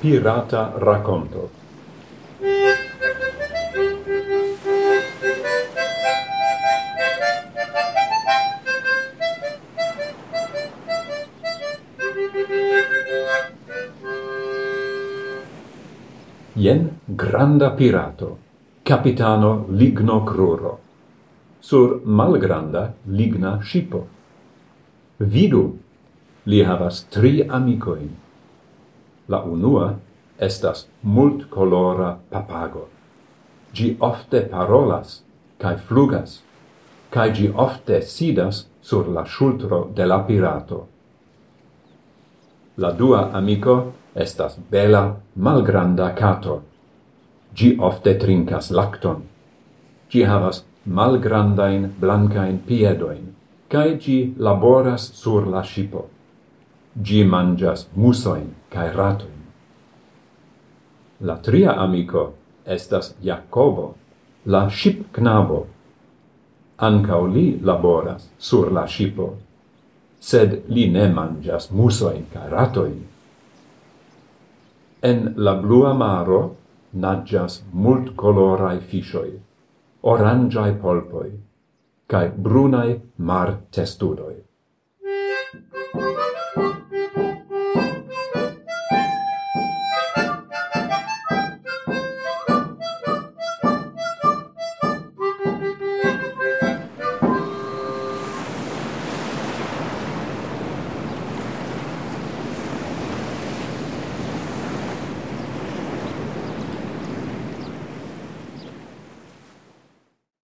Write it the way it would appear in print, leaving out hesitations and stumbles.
Pirata racconto. Jen granda pirato, capitano ligno cruro, sur malgranda ligna shipo. Vidu, li havas 3 amicoin. La unua estas multcolora papago. Gi ofte parolas, cae flugas, cae gi ofte sidas sur la ŝultro de la pirato. La dua amico estas bela malgranda cato. Gi ofte trincas lacton. Gi havas malgrandain blancain piedoin, cae gi laboras sur la shipo. Gi mangias musoin cae ratoin. La tria amico estas Jacobo, la shipknabo. Ancau li laboras sur la shipo, sed li ne mangias musoin cae ratoin. En la blua maro naĝas multcolorae fishoi, orangiae polpoi, cae brunae mar testudoi.